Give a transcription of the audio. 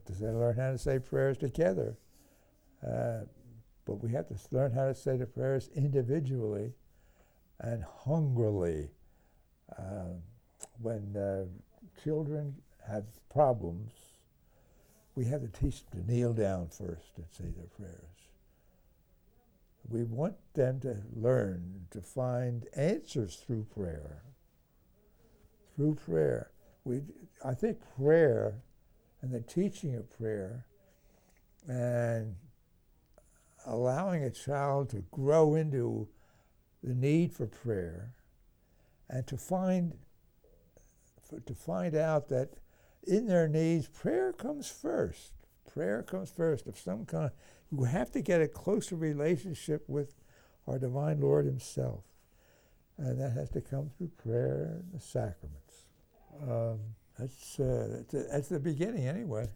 to learn how to say prayers together. But we have to learn how to say the prayers individually and hungrily. When children have problems, we have to teach them to kneel down first and say their prayers. We want them to learn to find answers through prayer. Through prayer. I think prayer and the teaching of prayer and allowing a child to grow into the need for prayer and to find out that in their needs, prayer comes first. Prayer comes first of some kind. You have to get a closer relationship with our divine Lord himself. And that has to come through prayer and the sacraments. That's the beginning anyway.